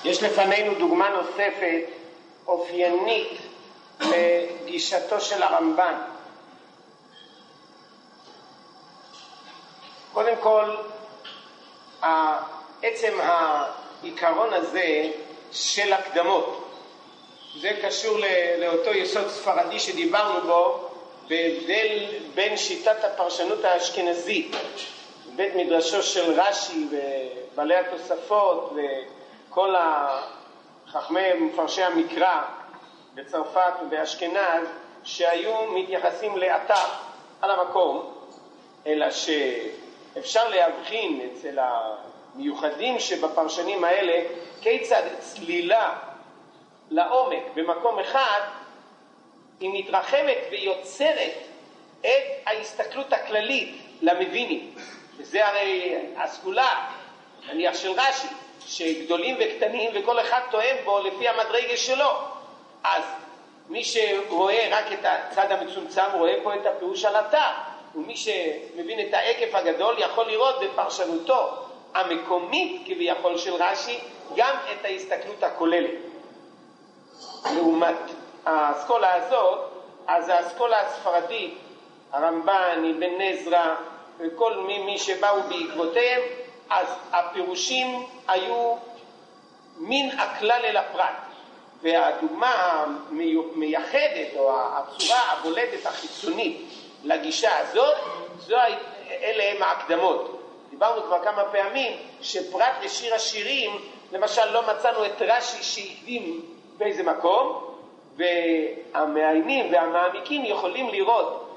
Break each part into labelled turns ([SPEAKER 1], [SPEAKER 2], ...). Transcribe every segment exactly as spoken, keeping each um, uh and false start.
[SPEAKER 1] יש לפנינו דוגמה נוספת אופיינית בגישתו של הרמב"ן. קודם כל, עצם העיקרון הזה של הקדמות, זה קשור לאותו יסוד ספרדי שדיברנו בו, בהבדל בין שיטת הפרשנות האשכנזית, בית מדרשו של רש"י ובעלי התוספות וכל החכמי מפרשי המקרא בצרפת ובאשכנז, שהיו מתייחסים לאתר על המקום, אלא שאפשר להבחין אצל המיוחדים שבפרשנים האלה כיצד צלילה לעומק במקום אחד היא מתרחבת ויוצרת את ההסתכלות הכללית למבינים. וזה הרי הסגולה, נניח של רש"י, שגדולים וקטנים וכל אחד טוען בו לפי המדרגה שלו. אז מי שרואה רק את הצד המצומצם רואה פה את הפירוש על התא, ומי שמבין את ההיקף הגדול יכול לראות בפרשנותו המקומית כביכול של רש"י גם את ההסתכלות הכוללת. לעומת האסכולה הזאת, אז האסכולה הספרדית, הרמב"ן, אבן עזרא וכל מי, מי שבאו בעקבותיהם, אז הפירושים היו מן הכלל אל הפרט. והדוגמה המייחדת או הצורה הבולטת החיצונית לגישה הזאת, זו, אלה הם ההקדמות. דיברנו כבר כמה פעמים שפרט לשיר השירים, למשל לא מצאנו את רש"י שהקדים באיזה מקום, והמעיינים והמעמיקים יכולים לראות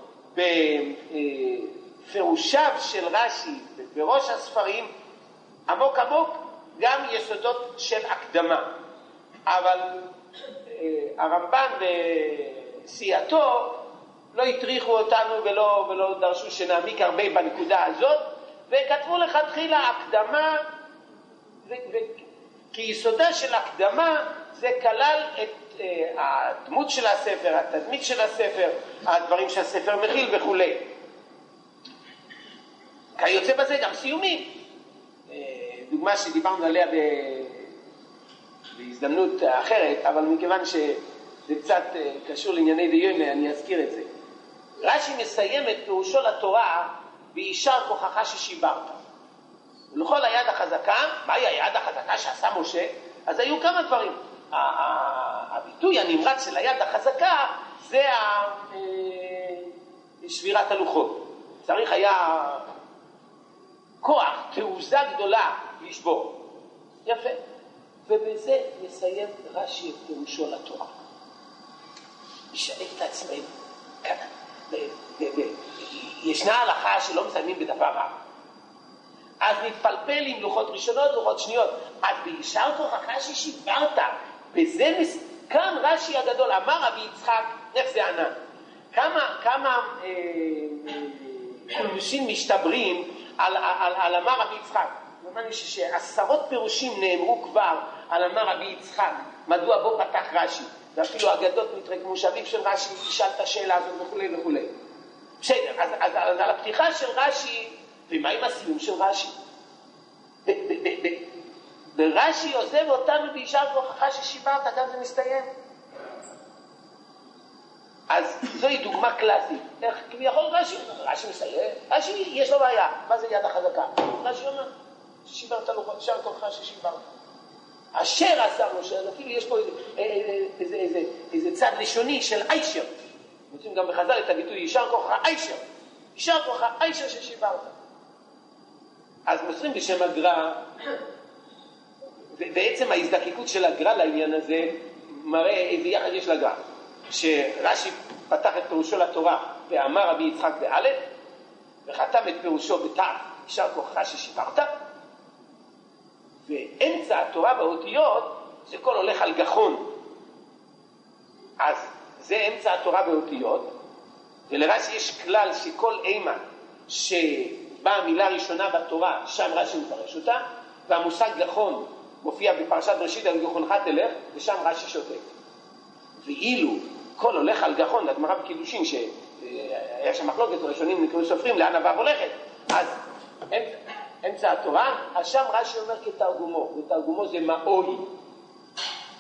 [SPEAKER 1] בפירושיו של רש"י בראש הספרים עמוק עמוק גם יסודות של הקדמה. אבל הרמב"ן וסייעתו לא הטריחו אותנו ולא, ולא דרשו שנעמיק הרבה בנקודה הזאת, וכתבו לכתחילה הקדמה, ו, ו, כיסודה של הקדמה זה כלל את uh, הדמות של הספר, התדמית של הספר, הדברים שהספר מכיל וכו'. כיוצא בזה גם סיומים. Uh, דוגמה שדיברנו עליה ב... בהזדמנות אחרת, אבל מכיוון שזה קצת uh, קשור לענייני דיומא, אני אזכיר את זה. רש"י מסיים את פירושו לתורה בישר כוחך ששיברת. ולכל היד החזקה, מהי היד החזקה שעשה משה? אז היו כמה דברים. הביטוי הנמרץ של היד החזקה זה שבירת הלוחות. צריך היה כוח, תעוזה גדולה לשבור. יפה. ובזה מסיים רש"י את פירושו לתורה. נשאל את עצמנו כאן. ישנה הלכה שלא מסיימים בדבר רב. אז נתפלפל עם לוחות ראשונות, לוחות שניות. אז בישר כוחך ששיברת, בזה מס... כאן רש"י הגדול, אמר רבי יצחק, איך זה ענן? כמה, כמה קולמוסים אה, משתברים על, על, על אמר רבי יצחק. אמרנו שעשרות פירושים נאמרו כבר על אמר רבי יצחק, מדוע בו פתח רש"י. ואפילו אגדות מתרגמו שאביו של רש"י ישאל את השאלה הזאת וכו' וכו'. בסדר, אז, אז, אז על הפתיחה של רש"י, ומה עם הסיום של רש"י? ברש"י עוזב אותנו בישר כוחך ששיברת, גם זה מסתיים. אז זוהי דוגמה קלאסית. איך כביכול רש"י? רש"י מסתיים. רש"י יש לו בעיה. מה זה יד החזקה? רש"י אומר, ששיברת לו בישר כוחך ששיברת. אשר עשה משה, אפילו יש פה איזה, איזה, איזה, איזה צד לשוני של איישר. מוצאים גם בחז"ל את הביטוי יישר כוחך איישר. יישר כוחך איישר ששיברת. אז מוסרים בשם הגר"א, ובעצם ההזדקקות של הגר"א לעניין הזה מראה איזה יחד יש לגר"א. שרש"י פתח את פירושו לתורה ואמר רבי יצחק באלף, וחתם את פירושו בת' יישר כוחך ששיברת, ואמצע התורה באותיות זה כל הולך על גחון. אז זה אמצע התורה באותיות, ולרש"י יש כלל שכל אימה שבאה המילה ראשונה בתורה, שם רש"י מפרש אותה, והמושג גחון מופיע בפרשת בראשית על גחונך תלך, ושם רש"י שותק. ואילו כל הולך על גחון, הגמרא בקידושין שהיה שם מחלוקת, ראשונים נקראו סופרים לאן הוו הולכת, אז אמצע, אמצע התורה, אז שם רש"י אומר כתרגומו, ותרגומו זה מאוי,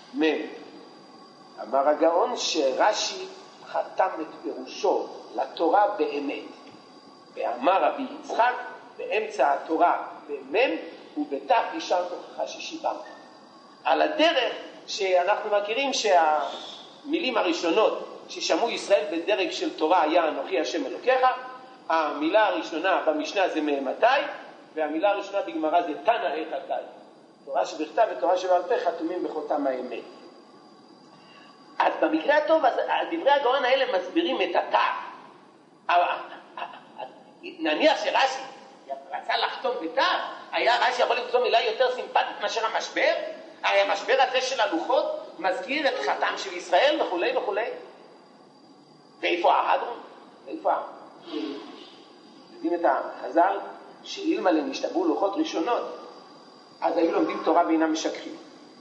[SPEAKER 1] מם. אמר הגאון שרש"י חתם את פירושו לתורה באמת. ואמר רבי יצחק, באמצע התורה במם ובתח יישר כוחך ששיברת. על הדרך שאנחנו מכירים שהמילים הראשונות ששמעו ישראל בדרג של תורה היה אנוכי השם אלוקיך, המילה הראשונה במשנה זה ממתי, והמילה הראשונה בגמרא זה תנא איכתי. תורה שבכתב ותורה שבעל פה חתומים בחותם האמת. אז במקרה הטוב, אז דברי הגאון האלה מסבירים את התא. נניח שרש"י רצה לחתום בתא, היה רש"י יכול למצוא מילה יותר סימפטית מאשר המשבר? הרי המשבר הזה של הלוחות מזכיר את חתם של ישראל וכו' וכו'. ואיפה ההדרון? ואיפה ההדרון? יודעים את החז"ל שאילמה להם השתברו לוחות ראשונות, אז היו לומדים תורה ואינם משככים.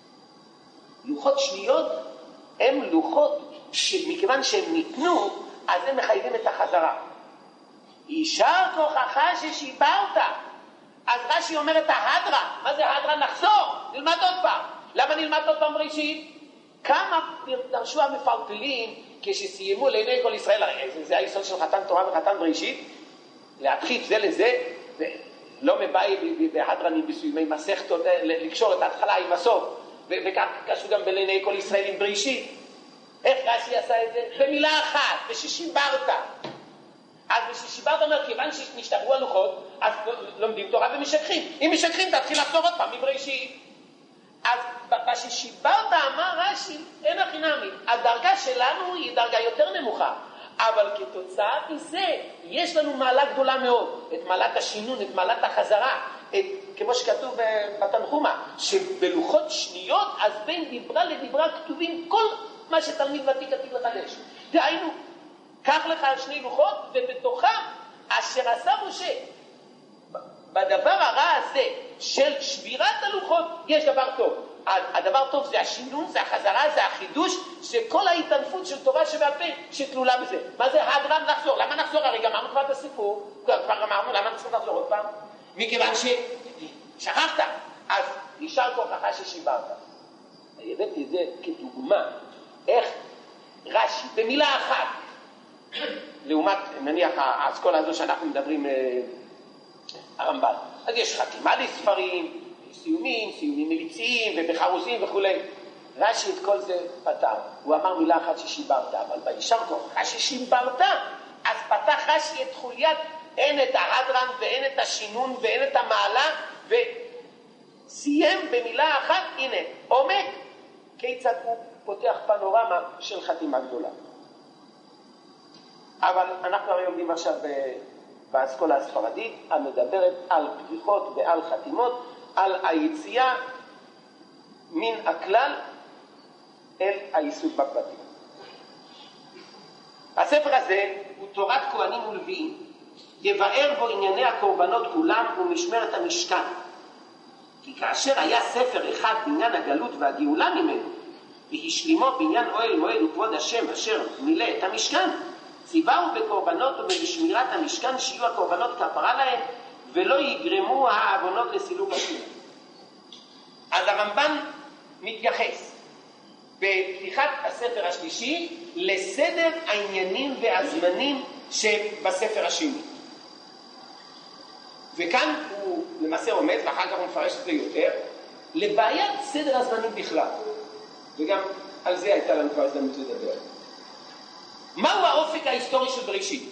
[SPEAKER 1] לוחות שניות הם לוחות שמכיוון שהם ניתנו, אז הם מחייבים את החזרה. יישר כוחך ששיברת. אז רש"י אומר את ההדרה. מה זה ההדרה? נחזור, נלמד עוד פעם. למה נלמד עוד פעם בראשית? כמה דרשו המפלפלים כשסיימו לעיני כל ישראל, זה היסוד של חתן תורה וחתן בראשית, להדחיף זה לזה, ולא מבאי בהדרנים בסיומי מסכתות, לקשור את ההתחלה עם הסוף, וכך קשור גם בעיני כל ישראל עם בראשית. איך רש"י עשה את זה? במילה אחת, וששיברת. אז בששיברת אומר, כיוון שנשתברו הלוחות, אז לומדים תורה ומשככים. אם משככים, תתחיל לחזור עוד פעם מבראשית. אז בששיברת אמר רש"י, אין החינמי. הדרגה שלנו היא דרגה יותר נמוכה. אבל כתוצאה מזה, יש לנו מעלה גדולה מאוד. את מעלת השינון, את מעלת החזרה. את, כמו שכתוב בתנחומה, שבלוחות שניות, אז בין דיברה לדברה כתובים כל מה שתלמיד ותיק עתיד לחדש. דהיינו, קח לך שני לוחות, ובתוכם אשר עשה משה. בדבר הרע הזה של שבירת הלוחות, יש דבר טוב. הדבר טוב זה השינון, זה החזרה, זה החידוש, זה כל ההתענפות של תורה שבפה שתלולה בזה. מה זה הדרן לחזור? למה נחזור? הרי גמרנו כבר את הסיפור, כבר אמרנו למה נצטרך לחזור עוד פעם? מכיוון ששכחת, אז יישר כוחך ששיברת. הבאתי את זה כדוגמה, איך רש"י במילה אחת, לעומת נניח האסכולה הזו שאנחנו מדברים הרמב"ן, אז יש חתימה לספרים, סיומים, סיומים מליציים ובחרוזים וכו'. רש"י את כל זה פתר, הוא אמר מילה אחת ששיברת, אבל בישר כוחך ששיברת, אז פתח רש"י את חוליית, אין את ההדרן ואין את השינון ואין את המעלה, וסיים במילה אחת, הנה, עומק, כיצד הוא פותח פנורמה של חתימה גדולה. אבל אנחנו הרי עומדים עכשיו באסכולה הספרדית, המדברת על פתיחות ועל חתימות, על היציאה מן הכלל אל העיסוק בפרטים. הספר הזה הוא תורת כהנים ולוויים, יבאר בו ענייני הקורבנות כולם ומשמרת המשכן. כי כאשר היה ספר אחד בעניין הגלות והגאולה ממנו, והשלימו בעניין אוהל מועד וכבוד השם אשר מילא את המשכן, ציווהו בקורבנות ובשמירת המשכן שיהיו הקורבנות כפרה להם, ולא יגרמו העוונות לסילוק השם. אז הרמב"ן מתייחס בפתיחת הספר השלישי לסדר העניינים והזמנים שבספר השני. וכאן הוא למעשה עומד, ואחר כך הוא מפרש את זה יותר, לבעיית סדר הזמנים בכלל. וגם על זה הייתה לנו כבר הזדמנות לדבר. מהו האופק ההיסטורי של בראשית?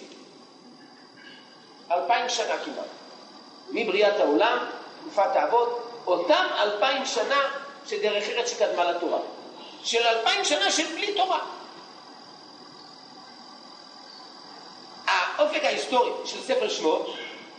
[SPEAKER 1] אלפיים שנה כמעט. מבריאת העולם, תקופת האבות, אותם אלפיים שנה שדרך ארץ שקדמה לתורה. של אלפיים שנה של בלי תורה. האופק ההיסטורי של ספר שמות,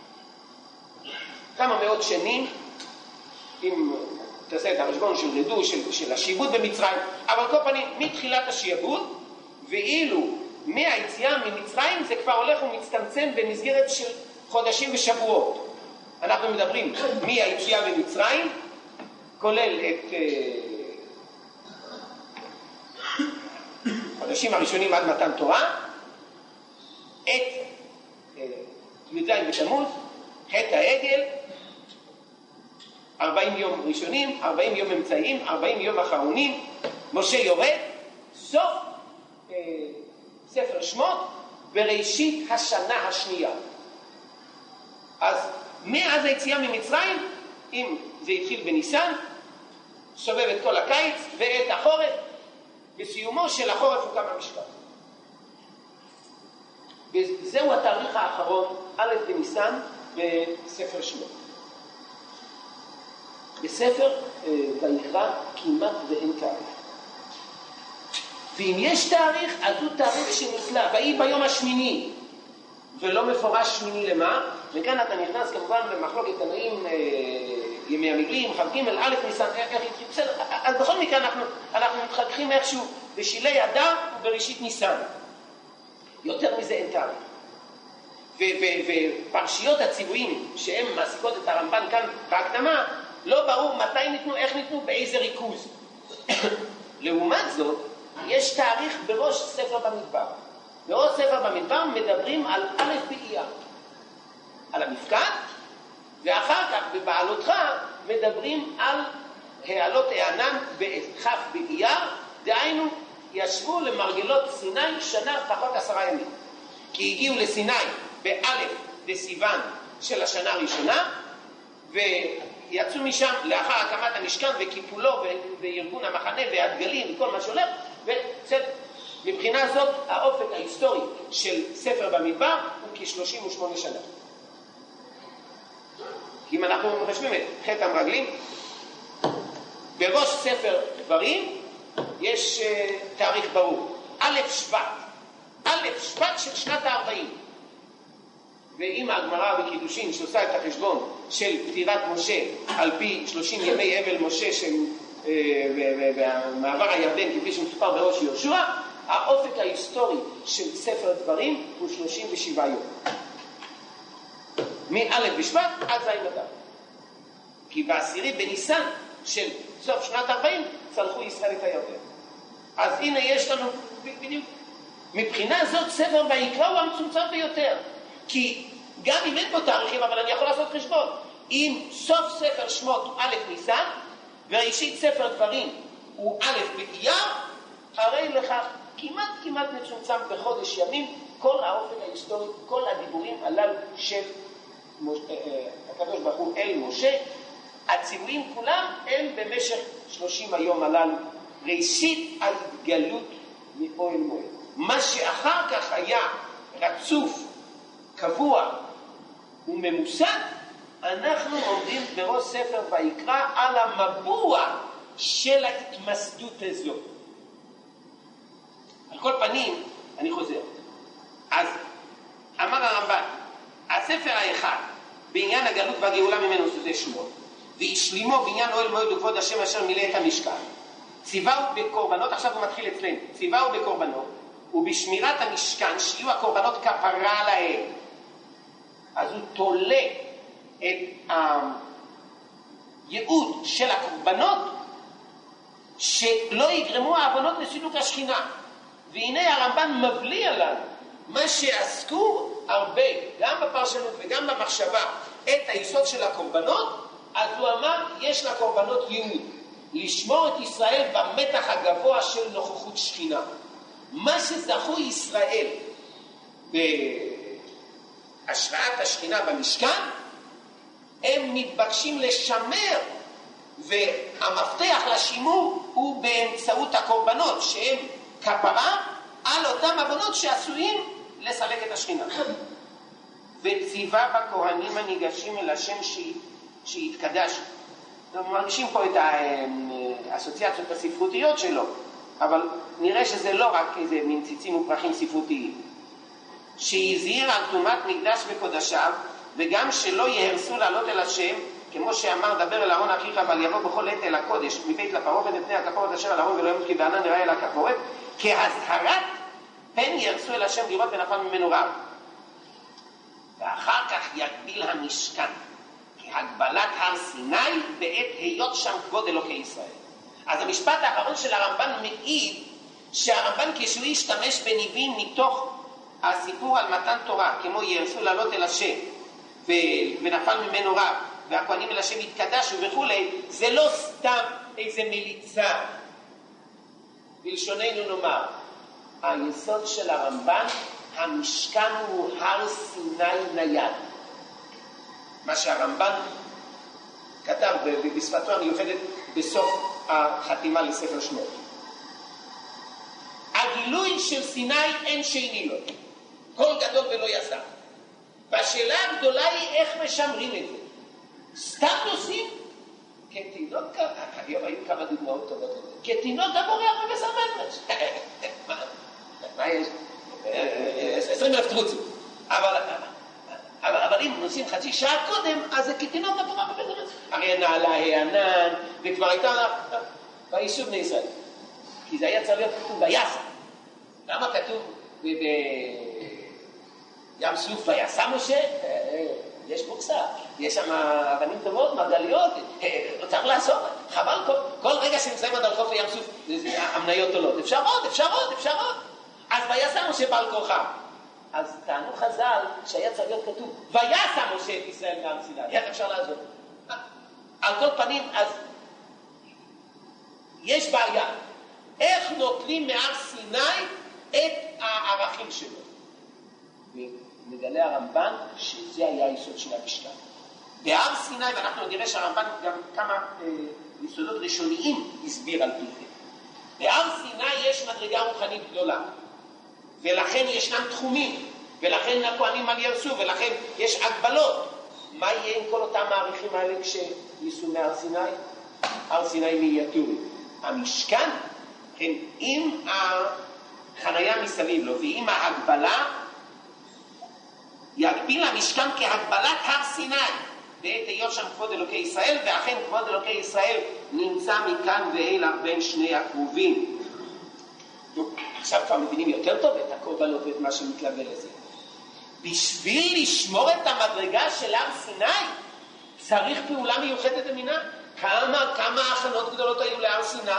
[SPEAKER 1] כמה מאות שנים, אם תעשה את החשבון של רדו, של, של השיבוד במצרים, אבל כל פנים, מתחילת השיבוד, ואילו מהיציאה ממצרים זה כבר הולך ומצטמצם במסגרת של חודשים ושבועות. אנחנו מדברים מהיציאה ממצרים, כולל את חודשים הראשונים עד מתן תורה, את י"ז בתמוז, חטא העגל, ארבעים יום ראשונים, ארבעים יום אמצעיים, ארבעים יום אחרונים, משה יורד, סוף אה, ספר שמות, בראשית השנה השנייה. אז מאז היציאה ממצרים, אם זה התחיל בניסן, סובב את כל הקיץ ואת החורף, בסיומו של החורף הוקם המשפט. וזהו התאריך האחרון, א' בניסן, בספר שמות. בספר ויקרא כמעט ואין תאריך. ואם יש תאריך, אז הוא תאריך שנפלא, ויהי ביום השמיני, ולא מפורש שמיני למה, וכאן אתה נכנס כמובן במחלוקת תנאים, ימי המגלים, חג ג' א' ניסן, איך התחיל, בסדר, אז בכל מקרה אנחנו, אנחנו מתחככים איכשהו בשילי אדר ובראשית ניסן. יותר מזה אין תאריך. ופרשיות הציוויים שהן מעסיקות את הרמב"ן כאן בהקדמה, לא ברור מתי ניתנו, איך ניתנו, באיזה ריכוז. לעומת זאת, יש תאריך בראש ספר במדבר. בראש ספר במדבר מדברים על א' באייר, על המפקד, ואחר כך בבעלותך מדברים על העלות הענן בכ' באייר, דהיינו ישבו למרגלות סיני שנה פחות עשרה ימים. כי הגיעו לסיני באלף בסיוון של השנה הראשונה, ויצאו משם לאחר הקמת המשכן וקיפולו וארגון המחנה והדגלים וכל מה שהולך, ומבחינה זאת האופק ההיסטורי של ספר במדבר הוא כ-שלושים ושמונה שנה. אם אנחנו מחשבים את חטא המרגלים, בראש ספר דברים יש uh, תאריך ברור, א' שבט, א' שבט של שנת ה-ארבעים. ואם הגמרא בקידושין שעושה את החשבון של פטירת משה על פי שלושים ימי אבל משה של uh, ומעבר הירדן כפי שמסופר בראש יהושע, האופק ההיסטורי של ספר דברים הוא שלושים ושבעה יום. מא' בשבט עד ז' אדר. כי בעשירי בניסן של סוף שנת ארבעים צלחו ישראל את הירדן. אז הנה יש לנו בדיוק. מבחינה זאת ספר ויקרא הוא המצומצם ביותר. כי גם אם אין פה תאריכים, אבל אני יכול לעשות חשבון. אם סוף ספר שמות הוא א' ניסן, וראשית ספר דברים הוא א' באייר, הרי לך כמעט כמעט מצומצם בחודש ימים כל האופן ההיסטורי, כל הדיבורים הללו של מש... הקדוש ברוך הוא אל משה, הציוויים כולם הם במשך שלושים היום הללו, ראשית ההתגלות מאוהל מועד. מה שאחר כך היה רצוף, קבוע וממוסד, אנחנו עומדים בראש ספר ויקרא על המבוע של ההתמסדות הזאת. על כל פנים, אני חוזר. אז אמר הרמב"ן, הספר האחד בעניין הגלות והגאולה ממנו שזה שמות, והשלימו בעניין אוהל מועד וכבוד השם אשר מילא את המשכן, ציווהו בקורבנות, עכשיו הוא מתחיל אצלנו, ציווהו בקורבנות ובשמירת המשכן שיהיו הקורבנות כפרה להם. אז הוא תולה את הייעוד של הקורבנות שלא יגרמו העוונות לסילוק השכינה. והנה הרמב"ן מבליע לנו מה שעסקו הרבה, גם בפרשנות וגם במחשבה, את היסוד של הקורבנות. אז הוא אמר, יש לקורבנות ייעוד, לשמור את ישראל במתח הגבוה של נוכחות שכינה. מה שזכו ישראל בהשראת השכינה במשכן, הם מתבקשים לשמר, והמפתח לשימור הוא באמצעות הקורבנות, שהם כפרה על אותם עוונות שעשויים לסלק את השכינה. וציווה בכהנים הניגשים אל השם שיתקדש. אנחנו מרגישים פה את האסוציאציות הספרותיות שלו, אבל נראה שזה לא רק איזה מין ציצים ופרחים ספרותיים. שהזהיר על תומת מקדש וקודשיו, וגם שלא יהרסו לעלות אל השם, כמו שאמר דבר אל אהרון אחיך אבל יבוא בכל עת אל הקודש מבית לפרעה ונתנה הכפורת אשר על אהרון ולא ימות כי בענן נראה אל הכפורת, כהזהרת פן יהרסו אל השם לראות ונפל ממנו רב. ואחר כך יגביל המשכן כהגבלת הר סיני בעת היות שם כבוד אלוקי ישראל. אז המשפט האחרון של הרמב"ן מעיד שהרמב"ן כשהוא ישתמש בניבים מתוך הסיפור על מתן תורה, כמו יהרסו לעלות אל השם ונפל ממנו רב, והכהנים אל השם יתקדשו וכולי, זה לא סתם איזה מליצה. בלשוננו נאמר, היסוד של הרמב"ן, המשכן הוא הר סיני נייד. מה שהרמב"ן כתב בשפתו המיוחדת בסוף החתימה לספר שמות. הגילוי של סיני אין שני לו, כל גדול ולא יסר. והשאלה הגדולה היא איך משמרים את זה. סתם נוסעים כתינוק, היום היו כמה דוגמאות טובות לזה, כתינוק גם בורח ומסרבט. מה יש? עשרים אלף טרוצים. אבל אבל אם נוסעים חצי שעה קודם, אז זה כתינוק גם בורח ומסרבט. הרי נעלה הענן, וכבר הייתה ביישוב בני ישראל. כי זה היה צריך להיות כתוב ביסה. למה כתוב בים סוף ויסה משה? יש בוקסה, יש שם אבנים טובות, מרגליות, צריך לעשות, חבל כל, כל רגע שנמצאים עד על חוף הים סוף, המניות עולות, אפשר עוד, אפשר עוד, אפשר עוד. אז ויסה משה בעל כורחם. אז טענו חז"ל שהיה צריך להיות כתוב, ויסה משה את ישראל מעם סיני, איך אפשר לעזור? על כל פנים, אז יש בעיה. איך נוטלים מהר סיני את הערכים שלו? ומגלה הרמב"ן שזה היה היסוד של המשכן. בהר סיני, ואנחנו נראה שהרמב"ן גם כמה אה, יסודות ראשוניים הסביר על פי זה. בהר סיני יש מדרגה רוחנית גדולה, ולכן ישנם תחומים, ולכן הכהנים על ירסו, ולכן יש הגבלות. מה יהיה עם כל אותם הערכים האלה כשייסעו מהר סיני? הר סיני מיניאטורי. המשכן, כן, עם החנייה מסביב לו, ועם ההגבלה, יגביל המשכן כהגבלת הר סיני, ואת היות שם כבוד אלוקי ישראל, ואכן כבוד אלוקי ישראל נמצא מכאן ואילך בין שני הקרובים. עכשיו כבר מבינים יותר טוב את הקורבנות ואת מה שמתלווה לזה. בשביל לשמור את המדרגה של הר סיני, צריך פעולה מיוחדת במינה. כמה, כמה הכנות גדולות היו להר סיני?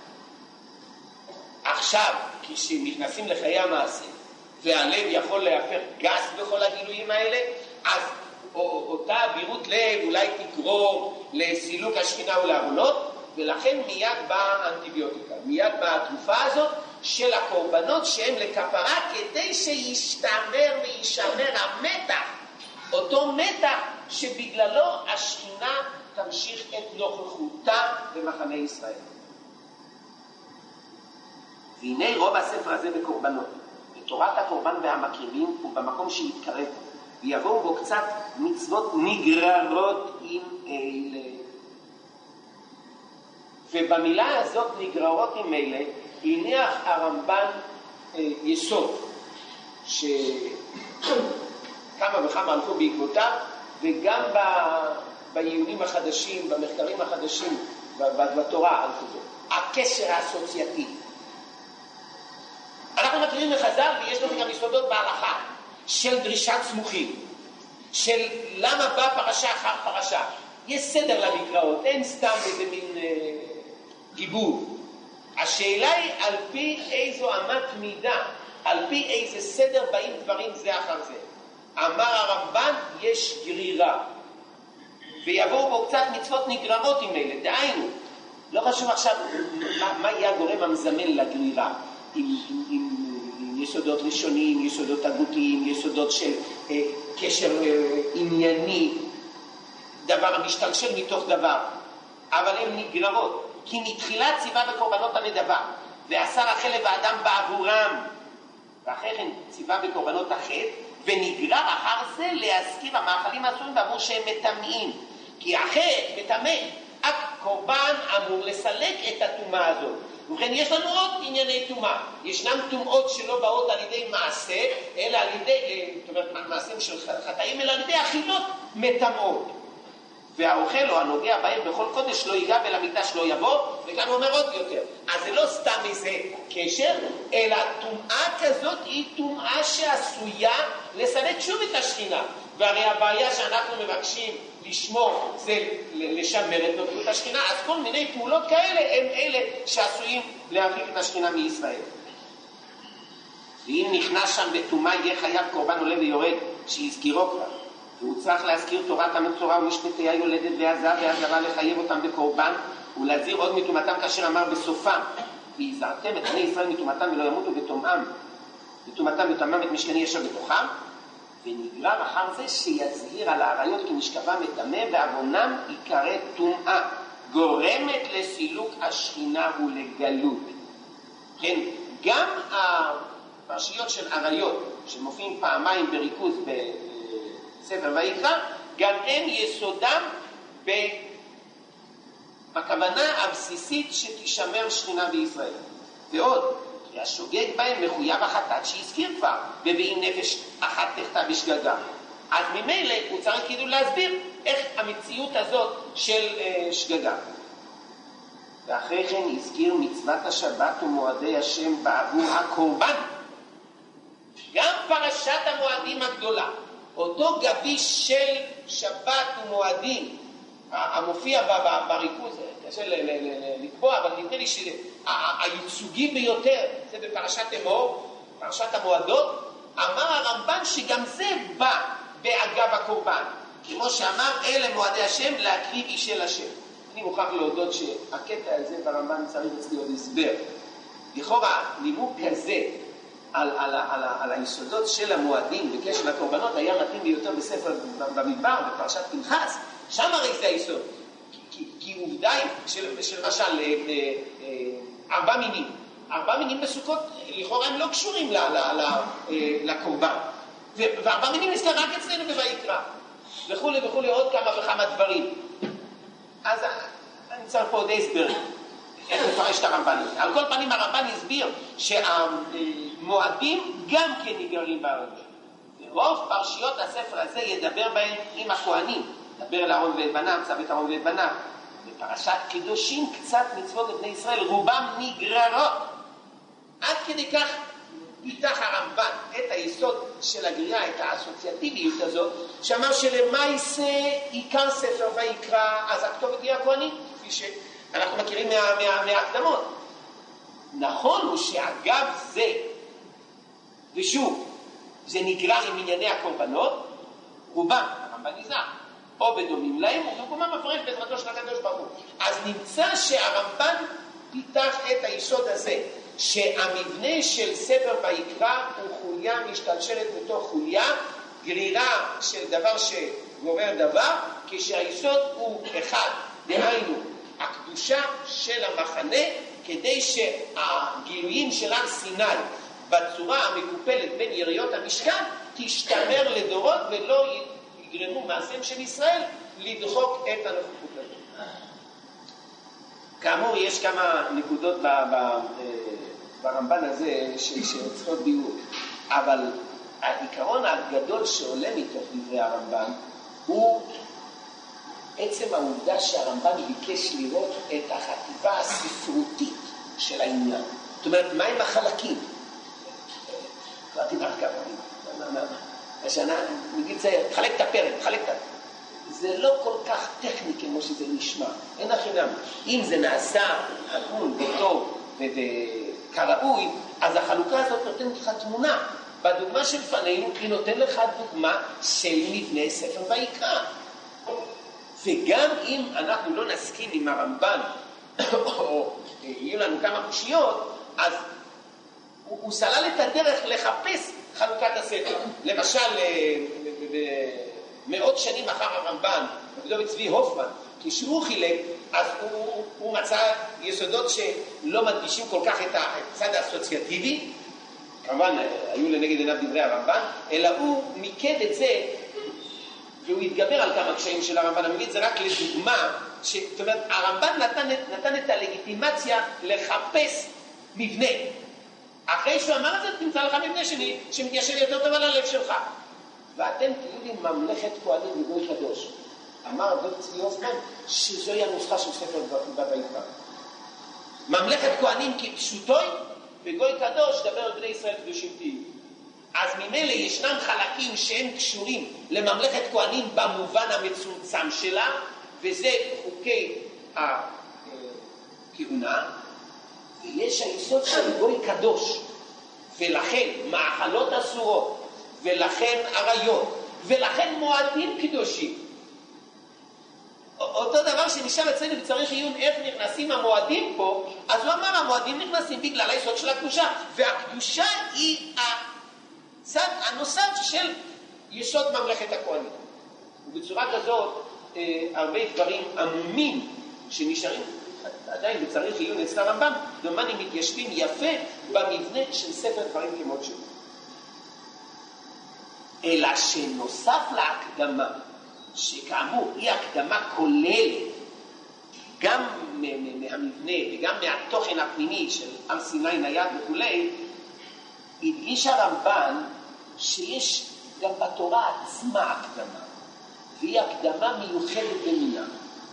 [SPEAKER 1] עכשיו, כשנכנסים לחיי המעשה, והלב יכול להפך גס בכל הגילויים האלה, אז אותה אבירות לב אולי תגרור לסילוק השכינה ולעוונות, ולכן מיד באה האנטיביוטיקה, מיד באה התרופה הזאת של הקורבנות שהם לכפרה, כדי שישתמר וישמר המתח, אותו מתח שבגללו השכינה תמשיך את נוכחותה במחנה ישראל. והנה רוב הספר הזה בקורבנות, בתורת הקורבן והמקריבים ובמקום שיתקרב, ויבואו בו קצת מצוות נגררות עם אלה. ובמילה הזאת נגררות עם אלה, הניח הרמב"ן אה, יסוד, שכמה וכמה הלכו בעקבותיו, וגם ב... בעיונים החדשים, במחקרים החדשים, בתורה הלכו בו. הקשר האסוציאטיבי. אנחנו מכירים מחז"ל, ויש לנו גם יסודות בהלכה, של דרישת סמוכים, של למה בא פרשה אחר פרשה. יש סדר למקראות, אין סתם איזה מין אה, גיבור. השאלה היא על פי איזו אמת מידה, על פי איזה סדר באים דברים זה אחר זה. אמר הרמב"ן, יש גרירה, ויבואו בו קצת מצוות נגררות עם אלה, דהיינו, לא חשוב עכשיו מה, מה יהיה הגורם המזמן לגרירה, עם, עם, עם, עם יסודות ראשונים, יסודות הגותיים, יסודות של אה, קשר אה, ענייני, דבר המשתלשל מתוך דבר, אבל הן נגררות, כי מתחילה ציווה בקורבנות הנדבה, ועשה החלב האדם בעבורם, ואחרי כן ציווה בקורבנות החטא, ונגרר אחר זה להזכיר המאכלים האסורים בעבור שהם מטמאים, כי החטא מטמא, הקורבן אמור לסלק את הטומאה הזאת. ובכן יש לנו עוד ענייני טומאה, ישנם טומאות שלא באות על ידי מעשה, אלא על ידי, זאת אומרת, מעשים של חטאים, אלא על ידי אכילות מטמאות. והאוכל או הנוגע בהם בכל קודש לא ייגע ולמקדש לא יבוא, וכאן הוא אומר עוד יותר. אז זה לא סתם איזה קשר, אלא טומאה כזאת היא טומאה שעשויה לסלק שוב את השכינה. והרי הבעיה שאנחנו מבקשים לשמור זה לשמר את נוכחות השכינה, אז כל מיני פעולות כאלה הם אלה שעשויים להרחיק את השכינה מישראל. ואם נכנס שם בטומאה יהיה חייב קורבן עולה ויורד, שיזכירו כבר. והוא צריך להזכיר תורת המצורע ומשפטי היולדת והזר והזרה לחייב אותם בקורבן ולהזהיר עוד מטומאתם כאשר אמר בסופם והזהרתם את בני ישראל מטומאתם ולא ימותו בטומאם מטומאתם וטמאם את משכני ישב בתוכם, ונגרר אחר זה שיזהיר על העריות כי משכבם מטמא ועוונם יקרא טומאה גורמת לסילוק השכינה ולגלות. כן, גם הפרשיות של עריות שמופיעים פעמיים בריכוז בספר ויקרא, גם הם יסודם בכוונה הבסיסית שתשמר שכינה בישראל. ועוד, השוגג בהם מחויב החטאת שהזכיר כבר, ובאם נפש אחת תחטא בשגגה. אז ממילא הוא צריך כאילו להסביר איך המציאות הזאת של uh, שגגה. ואחרי כן הזכיר מצוות השבת ומועדי השם בעבור הקורבן. גם פרשת המועדים הגדולה, אותו גביש של שבת ומועדים, המופיע בריכוז, קשה לקבוע, אבל נדמה לי שהייצוגי ביותר זה בפרשת אמור, פרשת המועדות. אמר הרמב"ן שגם זה בא באגב הקורבן, כמו שאמר אלה מועדי השם להקריב איש אל השם. אני מוכרח להודות שהקטע הזה ברמב"ן צריך אצלי עוד הסבר. לכאורה נימוק כזה על, על, על, על היסודות של המועדים בקשר לקורבנות היה מתאים ביותר בספר במדבר, בפרשת פנחס. שם הרי זה היסוד, כי, כי עובדה של, של משל אה, אה, ארבע מינים, ארבע מינים בסוכות, לכאורה הם לא קשורים ל, ל, ל, אה, לקורבן, ו, וארבע מינים נזכר רק אצלנו בויקרא, וכו' וכו' עוד כמה וכמה דברים. אז אני צריך פה עוד הסבר, איך לפרש את הרמב"ן. על כל פנים הרמב"ן הסביר שהמועדים גם כן נגררים בארץ. ורוב פרשיות הספר הזה ידבר בהם עם הכהנים, דבר אל אהרון ואת בניו, צוות אהרון ואת בניו. בפרשת קדושים קצת מצוות לבני ישראל, רובם נגררות. עד כדי כך פיתח הרמב"ן את היסוד של הגריעה, את האסוציאטיביות הזאת, שאמר שלמעשה עיקר ספר ויקרא, אז הכתובת היא הכהנים, כפי שאנחנו מכירים מה, מה, מההקדמות. נכון הוא שאגב זה, ושוב, זה נגרר עם ענייני הקורבנות, רובם, הרמב"ן נזהר, או בדומים להם, ובמקומם מפרש בעזרתו של הקדוש ברוך הוא. אז נמצא שהרמב"ן פיתח את היסוד הזה, שהמבנה של ספר ויקרא הוא חוליה משתלשלת בתוך חוליה, גרירה של דבר שגורר דבר, כשהיסוד הוא אחד, דהיינו, הקדושה של המחנה, כדי שהגילויים של הר סיני בצורה המקופלת בין יריות המשכן תשתמר לדורות ולא יגרמו מעשיהם של ישראל לדחוק את הנוכחות הזאת. כאמור, יש כמה נקודות ברמב"ן הזה שצריכות ביור, אבל העיקרון הגדול שעולה מתוך דברי הרמב"ן הוא עצם העובדה שהרמב"ן ביקש לראות את החטיבה הספרותית של העניין. זאת אומרת, מה הם החלקים? קראתי בהרכבים, השנה, נגיד זה, חלק את הפרק, חלק את הפרק. זה לא כל כך טכני כמו שזה נשמע, אין החינם. אם זה נעשה הגון וטוב וכראוי, אז החלוקה הזאת נותנת לך תמונה. בדוגמה של פנינו, היא נותן לך דוגמה של מבנה ספר ויקרא. וגם אם אנחנו לא נסכים עם הרמב"ן, או יהיו לנו כמה קושיות, אז הוא, הוא סלל את הדרך לחפש חלוקת הספר. למשל, מאות שנים אחר הרמב"ן, דוד צבי הופמן, כשהוא חילק, אז הוא, הוא מצא יסודות שלא מדגישים כל כך את הצד האסוציאטיבי, כמובן היו לנגד עיניו דברי הרמב"ן, אלא הוא מיקד את זה, והוא התגבר על כמה קשיים של הרמב"ן. אני מביא את זה רק לדוגמה, זאת אומרת, הרמב"ן נתן, נתן את הלגיטימציה לחפש מבנה. אחרי שהוא אמר את זה, תמצא לך מבנה שלי, שמתיישב יותר טוב על הלב שלך. ואתם תהיו לי ממלכת כהנים וגוי קדוש. אמר דוד צבי הופמן שזוהי הנוסחה של ספר ויקרא. ממלכת כהנים כפשוטוי, וגוי קדוש דבר על בני ישראל קדושים תהיו. אז ממילא ישנם חלקים שהם קשורים לממלכת כהנים במובן המצומצם שלה, וזה חוקי הכהונה, ויש היסוד של גוי קדוש, ולכן מאכלות אסורות, ולכן עריות,
[SPEAKER 2] ולכן מועדים קדושים. אותו דבר שנשאל אצלנו וצריך עיון איך נכנסים המועדים פה, אז הוא אמר המועדים נכנסים בגלל היסוד של הקדושה, והקדושה היא הצד הנוסף של יסוד ממלכת הכהנים. ובצורה כזאת אה, הרבה דברים עמומים שנשארים עדיין וצריך עיון אצל הרמב"ם, דומני מתיישבים יפה במבנה של ספר דברים כמות שלו. אלא שנוסף להקדמה, שכאמור היא הקדמה כוללת גם מהמבנה וגם מהתוכן הפנימי של הר סיני נייד וכולי, הדגיש הרמב"ן שיש גם בתורה עצמה הקדמה, והיא הקדמה מיוחדת במינה.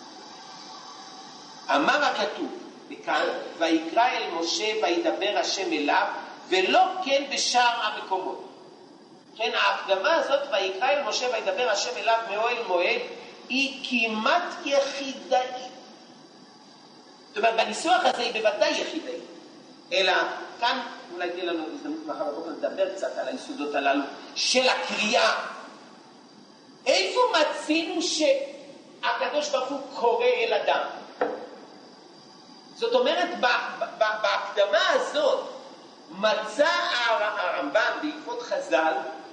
[SPEAKER 2] אמר הכתוב וכאן, ויקרא אל משה וידבר השם אליו, ולא כן בשאר המקומות. כן, ההקדמה הזאת, ויקרא אל משה וידבר השם אליו מאוהל מועד, היא כמעט יחידאית. זאת אומרת, בניסוח הזה היא בוודאי יחידאית. אלא כאן אולי תהיה לנו הזדמנות מחר בבוקר לדבר קצת על היסודות הללו של הקריאה. איפה מצינו שהקדוש ברוך הוא קורא אל אדם? זאת אומרת, בהקדמה הזאת מצא הרמב"ן בעקבות חז"ל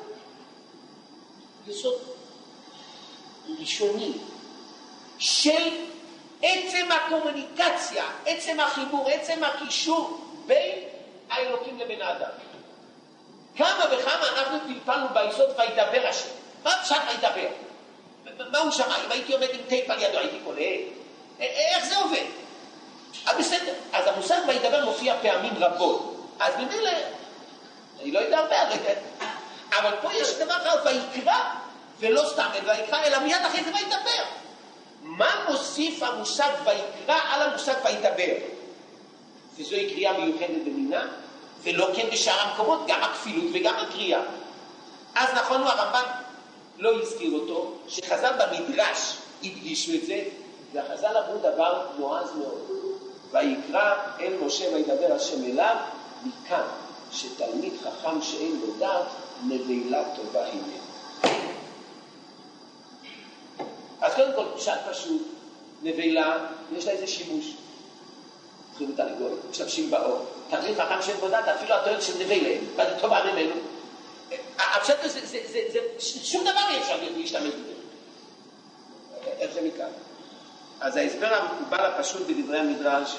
[SPEAKER 2] יסוד ראשוני של עצם הקומוניקציה, עצם החיבור, עצם הקישור בין האלוקים לבין האדם. כמה וכמה אנחנו פלפלנו ביסוד וידבר השם. מה אפשר וידבר? מה הוא שמע? אם הייתי עומד עם טייפ על ידו הייתי קולט. איך זה עובד? אז בסדר, אז המושג וידבר מופיע פעמים רבות. אז ממילא, אני לא יודע הרבה, אבל פה יש דבר אחר, ויקרא, ולא סתם, ויקרא, אלא מיד אחרי זה וידבר. מה מוסיף המושג ויקרא על המושג וידבר? וזוהי קריאה מיוחדת במינה, ולא כן בשאר המקומות, גם הכפילות וגם הקריאה. אז נכון הוא הרמב"ן לא הזכיר אותו, שחז"ל במדרש הדגישו את זה, והחז"ל אמרו דבר נועז מאוד. ויקרא אל משה וידבר השם אליו, מכאן שתלמיד חכם שאין לו דעת, נבלה טובה הנה. אז קודם כל, פשט פשוט, נבלה, יש לה איזה שימוש. צריכים אותה לגול, משתמשים באור. תלמיד חכם שאין לו דעת, אפילו התואר של נבלה, מה זה טובה ממנו. הפשט זה, זה, זה, זה, שום דבר אי אפשר להשתמש בזה. איך זה מכאן? אז ההסבר המקובל הפשוט בדברי המדרש,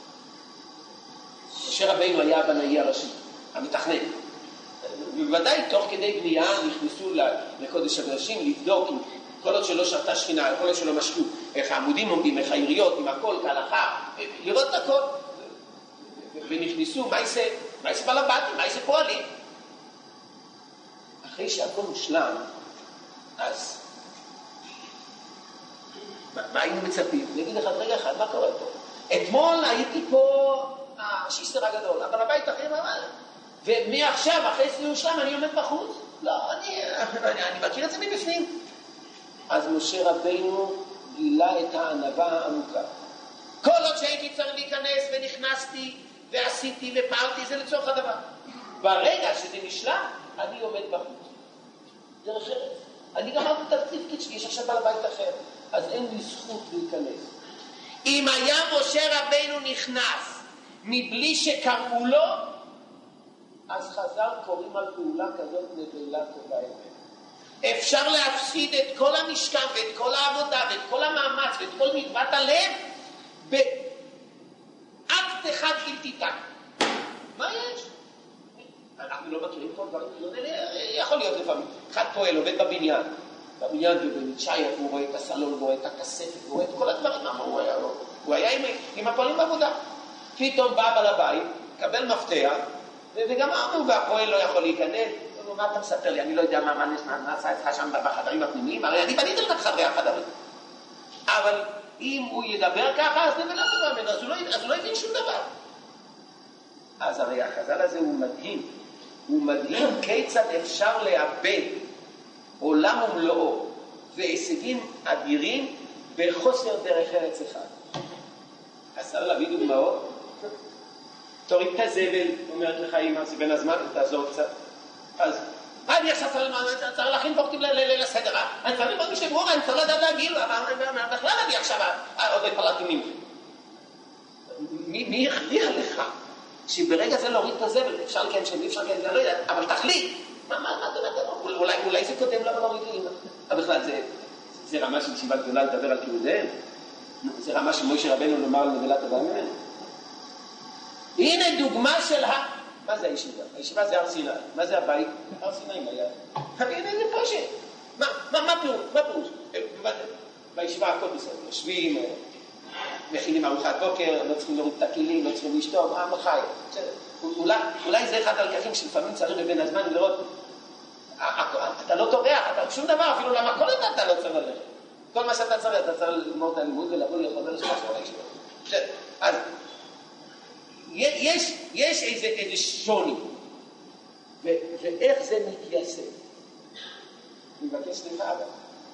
[SPEAKER 2] משה רבינו היה הבנאי הראשי, המתכנן. ובוודאי תוך כדי בנייה נכנסו לקודש הקודשים לבדוק עם כל עוד שלא שרתה שכינה, כל עוד שלא משקו, איך העמודים עומדים, איך העיריות, עם הכל, כהלכה, לראות את הכל. ונכנסו, מה יעשה? מה יעשה בלבטים? מה יעשה פועלים? אחרי שהכל מושלם, אז מה היינו מצפים? אני אגיד לך רגע אחד, מה קורה פה? אתמול הייתי פה השיסטר הגדול, אבל הבית אחרי ממש. ומעכשיו, אחרי סיום שלם, אני עומד בחוץ? לא, אני, אני, אני מכיר את זה מבפנים. אז משה רבינו גילה את הענווה העמוקה. כל עוד שהייתי צריך להיכנס ונכנסתי ועשיתי ופעלתי, זה לצורך הדבר. ברגע שזה נשלם, אני עומד בחוץ. דרך ארץ. אני גם אמרתי את התפקיד שלי, יש עכשיו בעל בית אחר. אז אין לי זכות להיכנס. אם היה משה רבינו נכנס מבלי שקראו לו, אז חז"ל קוראים על פעולה כזאת נבלה טובה אמת. אפשר להפסיד את כל המשכן ואת כל העבודה ואת כל המאמץ ואת כל מגבת הלב באקט אחד בלתי תק. מה יש? אנחנו לא מכירים כל דברים, יכול להיות לפעמים. אחד פועל, עובד בבניין. בבניין ובמצ'איה, והוא רואה את הסלון, הוא רואה את הכספת, הוא רואה את כל הדברים, מה הוא היה? הוא היה עם, עם הפועלים בעבודה. פתאום בא בעל הבית, קבל מפתח, וגם אמרו, והפועל לא יכול להיכנס. הוא אומר, מה אתה מספר לי? אני לא יודע מה נעשה אצלך שם בחדרים הפנימיים, הרי אני בניתי לך חדרי החדרים. אבל אם הוא ידבר ככה, אז נבלה טובה ממנו, אז הוא לא הבין שום דבר. אז הרי החז"ל הזה הוא מדהים. הוא מדהים כיצד אפשר לאבד עולם ומלואו והישגים אדירים בחוסר דרך ארץ אחד. אז צריך להביא דוגמאות. תוריד את הזבל, אומרת לך אמא, זה בין הזמן, תעזור קצת. אז אני עכשיו צריך להכין פורטים לסדר, אני צריך לבוא משתברור, אני צריך לדעת להגיד, בכלל אני עכשיו עוד לא התפללתי ממך. מי הכריח לך שברגע זה להוריד את הזבל, אפשר לקיים שם, אפשר לקיים, אני לא יודע, אבל תחליט. מה אתה אומר? אולי זה קודם למה להוריד לי? אבל בכלל זה רמה של ישיבה גדולה לדבר על קירודיהם? זה רמה של מוישה רבנו לומר על נבלת הבא ממנו? הנה דוגמה של ה... מה זה הישיבה? הישיבה זה הר סיני. מה זה הבית? הר סיני היה. הנה זה פושע. מה פירוש? מה פירוש? בישיבה הכל בסדר. יושבים, מכינים ארוחת בוקר, לא צריכים להוריד את הכלים, לא צריכים לשתות, מה חי? אולי זה אחד הלקחים שלפעמים צריך בבין הזמן לראות, אתה לא טורח, אתה שום דבר, אפילו למכולת אתה לא צריך ללכת. כל מה שאתה צריך, אתה צריך ללמוד את הלימוד ולבוא לחבר לשמה של הישיבה. אז יש, יש איזה, איזה שוני, ו, ואיך זה מתייסף. אני מבקש סליחה, אבל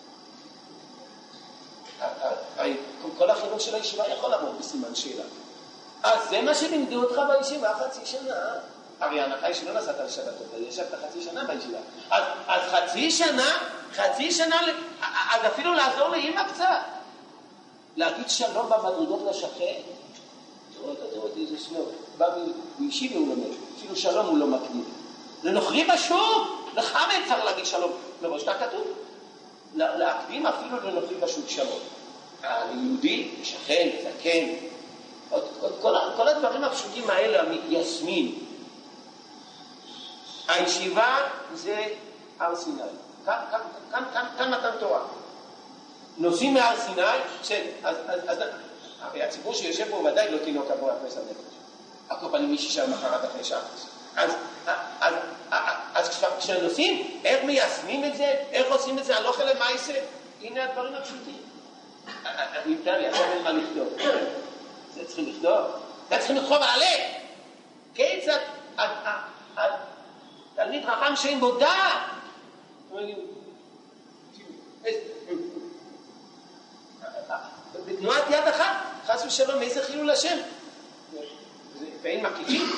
[SPEAKER 2] הרי כל החינוך של הישיבה יכול לעמוד בסימן שאלה. אז זה מה שלימדו אותך בישיבה חצי שנה. הרי ההנחה היא שלא נסעת על שבתות, ישבת חצי שנה בישיבה. אז, אז חצי שנה, חצי שנה, אז אפילו לעזור לאמא קצת. להגיד שלום במדרגות לשכן. תראו, תראו, איזה שנור. בא בישיבה הוא לומד, אפילו שלום הוא לא מקדים. לנוכרי בשוק, לחמה צריך להגיד שלום. מראש אתה כתוב. להקדים אפילו לנוכרי בשוק שלום. היהודי, שכן, זקן. כל, כל הדברים הפשוטים האלה המתיישמים. הישיבה זה הר סיני. כאן, כאן, כאן, כאן, כאן מתן תורה. נוסעים מהר סיני, בסדר, אז, אז, אז, הרי הציבור שיושב פה ודאי לא תינוק עבור הפס הנפש. הכל פנים מישהי שם מחרת אחרי שחס. אז, אז, אז כשנוסעים, איך מיישמים את זה? איך עושים את זה? הלוך אלה מייסה? הנה הדברים הפשוטים. אני מתאר לי, עכשיו אין מה לכתוב. זה צריכים לכתוב. זה צריכים לכתוב על הלב. כיצד, תלמיד חכם שאין בו דעת. בתנועת יד אחת, חס ושלום, איזה חילול השם. ואין מקיפים.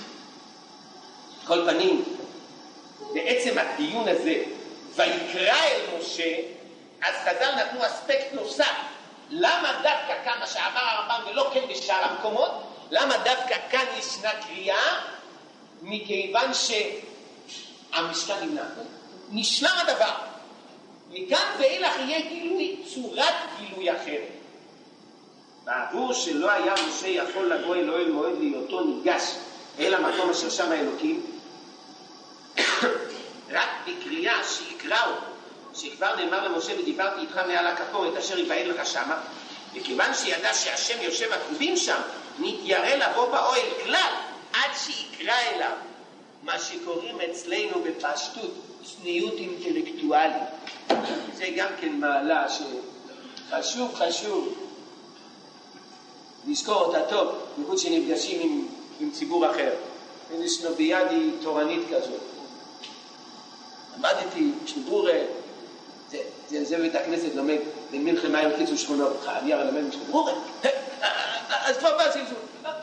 [SPEAKER 2] כל פנים, בעצם הדיון הזה, ויקרא אל משה, אז חז"ל נתנו אספקט נוסף. למה דווקא כאן מה שעבר הרמב"ם ולא כן בשאר המקומות? למה דווקא כאן ישנה קריאה? מכיוון שהמשכן נמנע. נשלם הדבר. מכאן ואילך יהיה גילוי, צורת גילוי אחרת. בעבור שלא היה משה יכול לבוא אל אוהל מועד להיותו ניגש אל המקום אשר שם האלוקים, רק בקריאה שיקראו, שכבר נאמר למשה ודיברתי איתך מעל הכפורת אשר יבער לך שמה, וכיוון שידע שהשם יושב הקרובים שם, נתיירא לבוא באוהל כלל עד שיקרא אליו, מה שקוראים אצלנו בפשטות צניעות אינטלקטואלית. זה גם כן מעלה שחשוב חשוב לזכור אותה טוב, מחוץ שנפגשים עם, עם ציבור אחר. איזה שנוביאדי תורנית כזאת. למדתי, שנבורה, זה, זה, זה בית הכנסת לומד, במלחמה עם קיצור שכונות, אני הרי למד משנבורה. אז כבר בא זלזול.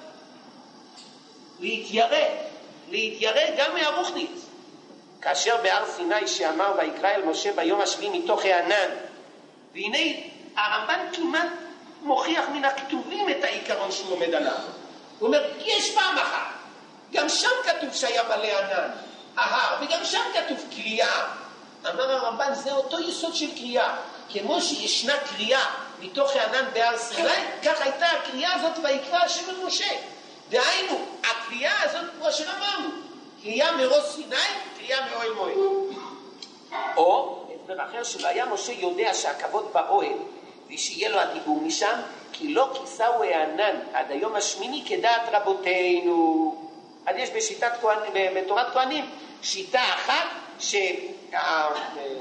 [SPEAKER 2] להתיירא, להתיירא גם מהרוחניץ. כאשר בהר סיני שאמר ויקרא אל משה ביום השביעי מתוך הענן, והנה הרמב"ן כמעט מוכיח מן הכתובים את העיקרון שהוא עומד עליו. הוא אומר, יש פעם אחת, גם שם כתוב שהיה מלא ענן, ההר, וגם שם כתוב קריאה. אמר הרמב"ן, זה אותו יסוד של קריאה. כמו שישנה קריאה מתוך הענן בהר סיני, כך הייתה הקריאה הזאת ויקרא השם אל משה. דהיינו, הקריאה הזאת, כמו שאמרנו, קריאה מראש סיני, קריאה מאוהל מועד. או, הסבר אחר שהיה משה יודע שהכבוד באוהל, ושיהיה לו הדיבור משם, כי לא כיסהו הענן עד היום השמיני כדעת רבותינו. אז יש בשיטת כהנים, בתורת כהנים, שיטה אחת שא'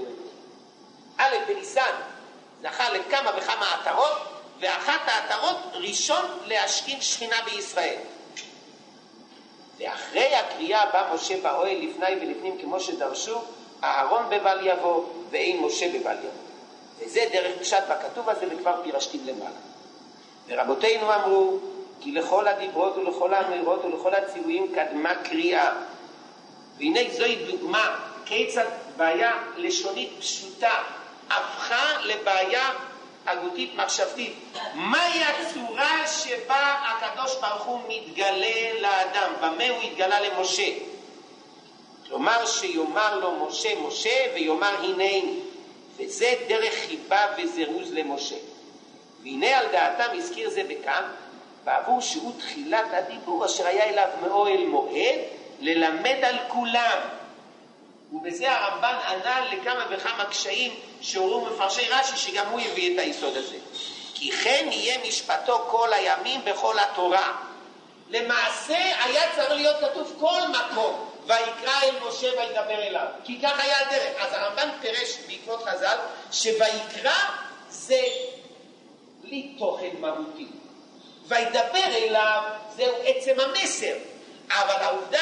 [SPEAKER 2] בניסן זכה לכמה וכמה עטרות, ואחת העטרות ראשון להשכין שכינה בישראל. ואחרי הקריאה בא משה באוהל לפני ולפנים כמו שדרשו, אהרון בבל יבוא ואין משה בבל יבוא. וזה דרך פשט בכתוב הזה וכבר פירשתים למעלה. ורבותינו אמרו, כי לכל הדיברות ולכל האמירות ולכל הציוויים קדמה קריאה. והנה זוהי דוגמה כיצד בעיה לשונית פשוטה הפכה לבעיה הגותית מחשבתית. מהי הצורה שבה הקדוש ברוך הוא מתגלה לאדם? במה הוא התגלה למשה? כלומר שיאמר לו משה משה ויאמר הנני, וזה דרך חיבה וזירוז למשה. והנה על דעתם הזכיר זה בכאן, בעבור שהוא תחילת הדיבור אשר היה אליו מאוהל מועד ללמד על כולם. ובזה הרמב"ן ענה לכמה וכמה קשיים שהורו מפרשי רש"י, שגם הוא הביא את היסוד הזה. כי כן יהיה משפטו כל הימים בכל התורה. למעשה היה צריך להיות כתוב כל מקום ויקרא אל משה וידבר אליו, כי כך היה הדרך. אז הרמב"ן פירש בעקבות חז"ל שויקרא זה בלי תוכן מהותי, וידבר אליו זהו עצם המסר. אבל העובדה,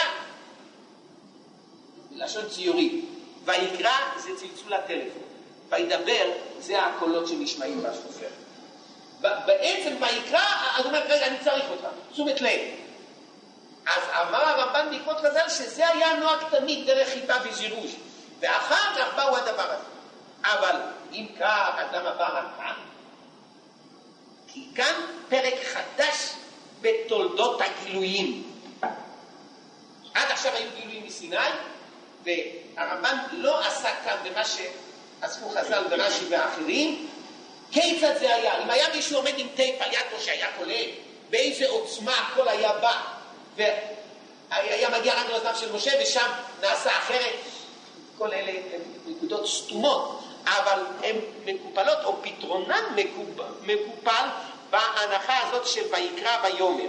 [SPEAKER 2] בלשון ציורית, ויקרא זה צלצול הטלפון, וידבר זה הקולות שנשמעים בסופר. בעצם ויקרא, אז הוא אומר, רגע, אני צריך אותך, תשומת לב. אז אמר הרמב"ן בעקבות חז"ל שזה היה נוהג תמיד דרך חיבה וזירוז, ואחר כך באו הדבר הזה. אבל אם כך, אז למה בא רק כאן? כי כאן פרק חדש בתולדות הגילויים. עד עכשיו היו גילויים מסיני, והרמב"ן לא עסק כאן במה שעסקו חז"ל ורש"י ואחרים. כיצד זה היה? אם היה מישהו עומד עם טייפ על ידו שהיה קולה, באיזה עוצמה הכל היה בא, והיה מגיע רק לאוזניו של משה, ושם נעשה אחרת. כל אלה הן נקודות סתומות, אבל הן מקופלות, או פתרונן מקופל בהנחה הזאת של ויקרא ויאמר.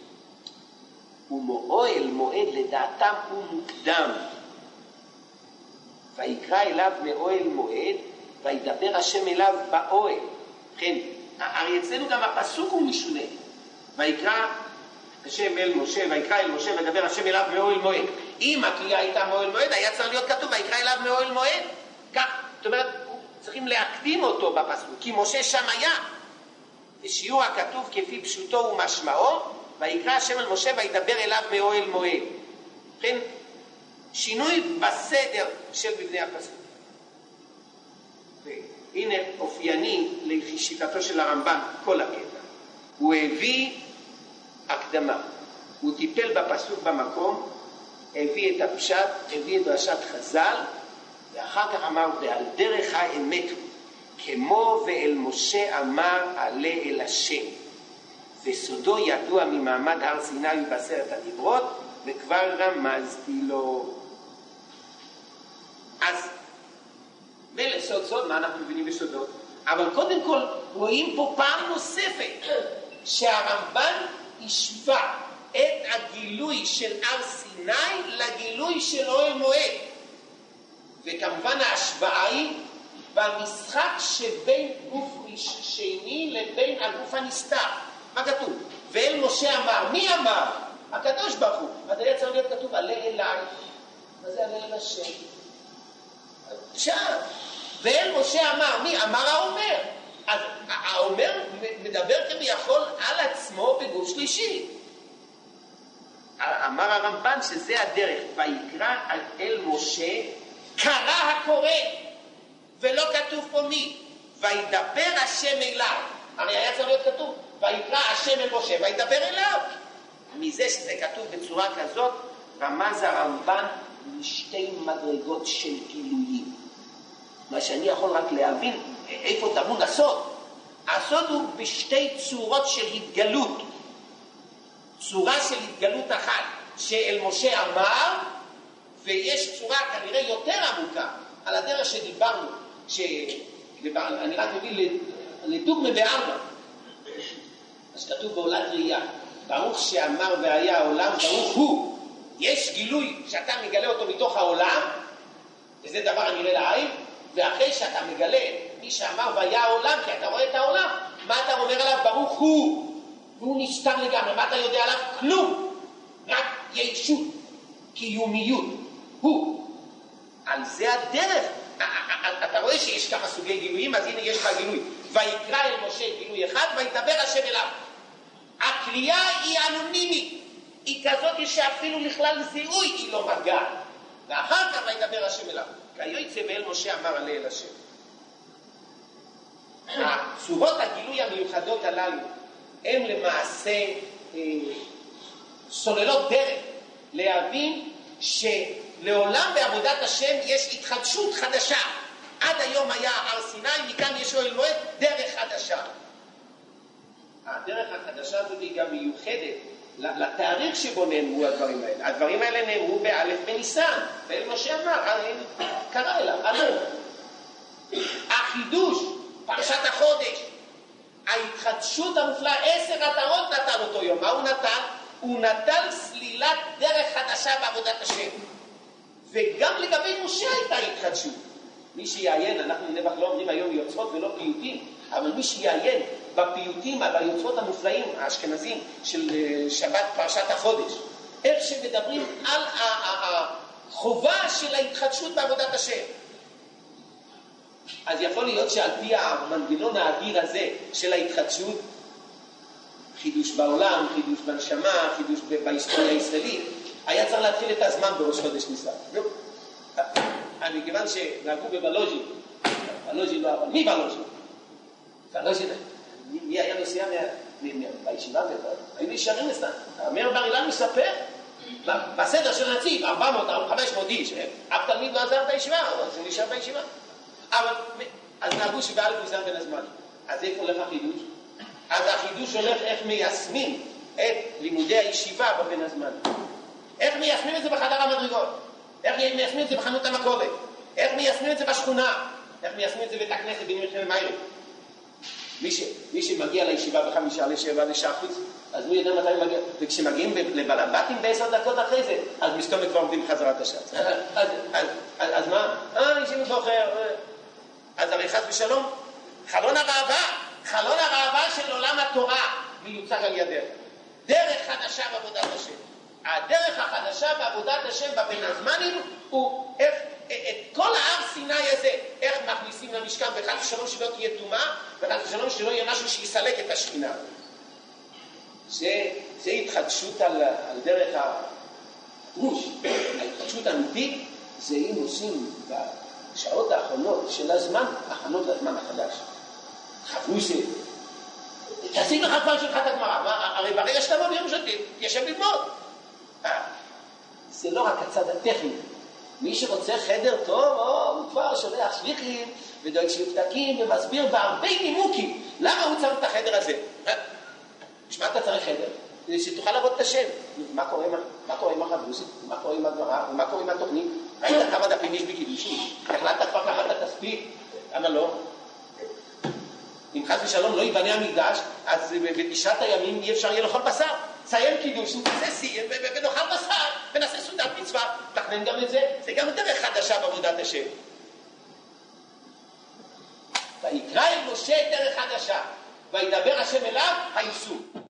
[SPEAKER 2] ומאוהל מועד לדעתם הוא מוקדם. ויקרא אליו מאוהל מועד, וידבר השם אליו באוהל. כן, הרי אצלנו גם הפסוק הוא משונה. ויקרא השם אל משה, ויקרא אל משה, וידבר השם אליו מאוהל מועד. אם הקריאה הייתה מאוהל מועד, היה צריך להיות כתוב, ויקרא אליו מאוהל מועד. כך, זאת אומרת, צריכים להקדים אותו בפסוק, כי משה שם היה. ושיעור הכתוב כפי פשוטו ומשמעו, ויקרא השם אל משה, וידבר אליו מאוהל מועד. כן, שינוי בסדר של מבנה הפסוק. והנה אופייני לשיטתו של הרמב"ן כל הקטע. הוא הביא הקדמה, הוא טיפל בפסוק במקום, הביא את הפשט, הביא את דרשת חז"ל, ואחר כך אמר, ועל דרך האמת הוא, כמו ואל משה אמר עלה אל השם, וסודו ידוע ממעמד הר סיני ובעשרת הדיברות, וכבר רמזתי לו. אז ולסוד סוד, מה אנחנו מבינים בסודות? אבל קודם כל רואים פה פעם נוספת שהרמב"ן השווה את הגילוי של הר סיני לגילוי של אוהל מועד, וכמובן ההשוואה היא במשחק שבין גוף שני לבין הגוף הנסתר. מה כתוב? ואל משה אמר, מי אמר? הקדוש ברוך הוא. אז היה צריך להיות כתוב עלה אליי. מה זה עלה אל השם? עכשיו, ואל משה אמר, מי? אמר האומר. אז האומר מדבר כביכול על עצמו בגוף שלישי. אמר הרמב"ן שזה הדרך, ויקרא אל משה קרא הקורא, ולא כתוב פה מי, וידבר השם אליו. הרי היה צריך להיות כתוב ויקרא השם אל משה וידבר אליו. מזה שזה כתוב בצורה כזאת רמז הרמב"ן משתי מדרגות של גילויים. מה שאני יכול רק להבין איפה טמון הסוד. הסוד הוא בשתי צורות של התגלות. צורה של התגלות אחת שאל משה אמר, ויש צורה כנראה יותר עמוקה על הדרך שדיברנו, שאני רק מביא לדוגמה בארבע. אז כתוב בעולת ראייה, ברוך שאמר והיה העולם, ברוך הוא. יש גילוי שאתה מגלה אותו מתוך העולם, וזה דבר הנראה לעין, ואחרי שאתה מגלה מי שאמר והיה העולם, כי אתה רואה את העולם, מה אתה אומר עליו? ברוך הוא. והוא נסתר לגמרי, מה אתה יודע עליו? כלום. רק ישות, קיומיות. הוא. על זה הדרך. אתה רואה שיש כמה סוגי גילויים, אז הנה יש לך גילוי. ויקרא אל משה גילוי אחד, וידבר השם אליו. הקריאה היא אנונימית. היא כזאת שאפילו לכלל זיהוי היא לא מגעה. ואחר כך וידבר השם אליו. כיוצא ואל משה אמר עלה אל השם. צורות הגילוי המיוחדות הללו הם למעשה אה, סוללות דרך להבין שלעולם בעבודת השם יש התחדשות חדשה. עד היום היה הר סיני, מכאן יש אוהל מועד, דרך חדשה. הדרך החדשה הזאת היא גם מיוחדת לתאריך שבו נאמרו הדברים האלה. הדברים האלה נאמרו באלף בניסן, ואל משה אמר, קרא אליו, עלה. החידוש, פרשת החודש, ההתחדשות המופלאה, עשר עטרות נתן אותו יום. מה הוא נתן? הוא נתן סלילת דרך חדשה בעבודת השם. וגם לגבי משה הייתה התחדשות. מי שיעיין, אנחנו נבח לא אומרים היום יוצרות ולא פיוטים, אבל מי שיעיין בפיוטים, ביוצרות המופלאים האשכנזים של שבת פרשת החודש, איך שמדברים על החובה של ההתחדשות בעבודת השם. אז יכול להיות שעל פי המנגנון האדיר הזה של ההתחדשות, חידוש בעולם, חידוש בנשמה, חידוש בהיסטוריה הישראלית, היה צריך להתחיל את הזמן בראש חודש ניסן. מכיוון שנהגו בבלוז'י, בלוז'י לא אבל, מי בלוז'י? בלוז'י, מי היה נוסע בישיבה? היו נשארים לסתם. אמר בר אילן מספר, בסדר של הנציב, ארבע מאות, חמש מאות איש, אף תלמיד לא עזר את הישיבה, הוא נשאר בישיבה. אבל, אז נהגו שבאלף מוזר בין הזמן. אז איפה הולך החידוש? אז החידוש הולך איך מיישמים את לימודי הישיבה בבין הזמן. איך מיישמים את זה בחדר המדרגות? איך מיישמים את זה בחנות המכולת? איך מיישמים את זה בשכונה? איך מיישמים את זה בית הכנסת בנימין מיירי? מי, ש, מי שמגיע לישיבה בחמישה לשבע לשעה חוץ, אז הוא יודע מתי מגיע. וכשמגיעים לבלבטים בעשר דקות אחרי זה, אז מסתום כבר עומדים חזרת השעת. אז, אז, אז, אז מה? אה, ישיבת בוחר. אז הרי חס ושלום, חלון הראווה, חלון הראווה של עולם התורה מיוצג על ידך. דרך חדשה בעבודת השם. הדרך החדשה בעבודת השם בבין הזמנים הוא איך, את כל ההר סיני הזה, איך מכניסים למשכן, וחד ושלום שלא תהיה תומה, וחד ושלום שלא יהיה משהו שיסלק את השכינה. זה, זה התחדשות על, על דרך הדרוש. ההתחדשות האמיתית זה אם עושים בשעות האחרונות של הזמן, הכנות לזמן החדש. חפרו ש... תשיג לך כבר שלך את הגמרא, הרי ברגע שאתה ביום שאתה תיישב ללמוד. זה לא רק הצד הטכני. מי שרוצה חדר טוב, או, הוא כבר שולח שליחים ודואג שיפתקים ומסביר בהרבה נימוקים למה הוא צריך את החדר הזה. בשביל מה אתה צריך חדר? כדי שתוכל לעבוד את השם. מה קורה, מה קורה עם החברוסית? מה קורה עם הגמרא? מה קורה עם התוכנית? ראית כמה דפים יש בקידושים? החלטת כבר ככה אתה תספיק? למה לא? אם חס ושלום לא ייבנה המקדש, אז בתשעת הימים אי אפשר יהיה לאכול בשר. סיים קידוש, נעשה סיר, ונאכל בשר, ונעשה סעודת מצווה. תכנן גם את זה, זה גם דרך חדשה בעבודת השם. ויקרא אל משה דרך חדשה, וידבר השם אליו, הייסור.